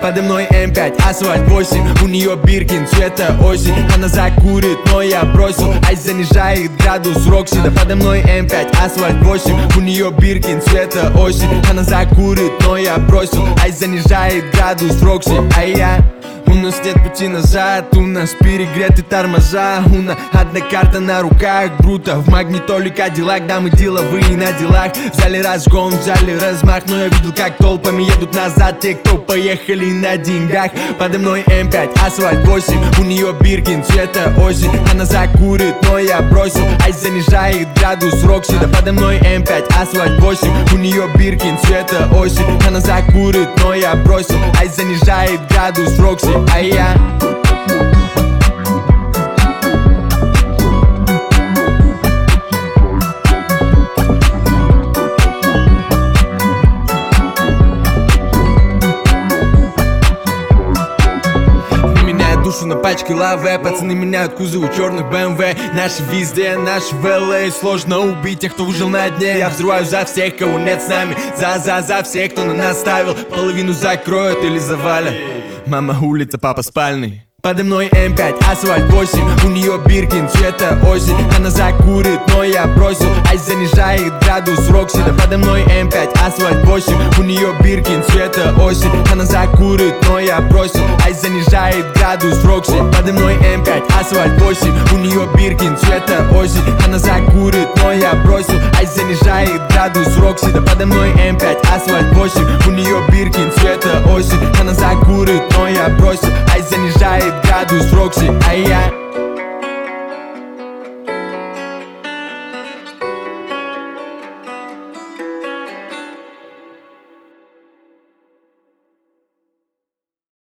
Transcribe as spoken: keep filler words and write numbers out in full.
Подо мной эм пять, асфальт восемь, у нее Биркин, цвета осень. Она закурит, но я бросил, ай занижает градус Рокси. Да подо мной эм пять, асфальт восемь, у нее Биркин, цвета осень. Она закурит, но я бросил, ай занижает градус Рокси. А я... У нас нет пути назад, у нас перегреты тормоза. У нас одна карта на руках, бруто в магнитоле Кадиллак. Да, мы деловые на делах, взяли разгон, взяли размах. Но я видел, как толпами едут назад те, кто поехали на деньгах. Подо мной эм пять, асфальт восемь, у нее Биркин, цвета осень. Она закурит, но я бросил, ай занижает градус Рокси. Да подо мной эм пять, асфальт восемь, у нее Биркин, цвета осень. Она закурит, но я бросил, ай занижает градус Рокси. А я... Душу на пачке лавы, пацаны меняют кузовы черных бэ эм вэ. Наши везде, наши в эл эй. Сложно убить тех, кто выжил на дне. Я взрываю за всех, кого нет с нами. За-за-за всех, кто на нас ставил. Половину закроют или завалят. Мама улица, папа спальный. Подо мной эм пять, асфальт восемь, у нее Биркин, цвета осень. Она закурит, но я бросил, ай занижает градус Рокси. Да подо мной эм пять, асфальт восемь, у нее Биркин, цвета осень. Она закурит, но я бросил, ай занижает градус Рокси. Подо мной эм пять, асфальт восемь, у нее Биркин, цвета осень. Она закурит, но я бросил, ай занижает градус Рокси. Да подо мной эм пять, асфальт восемь, у нее Биркин, цвета осень. Она закурит, но я бросил, ай занижает градус Рокси. А я...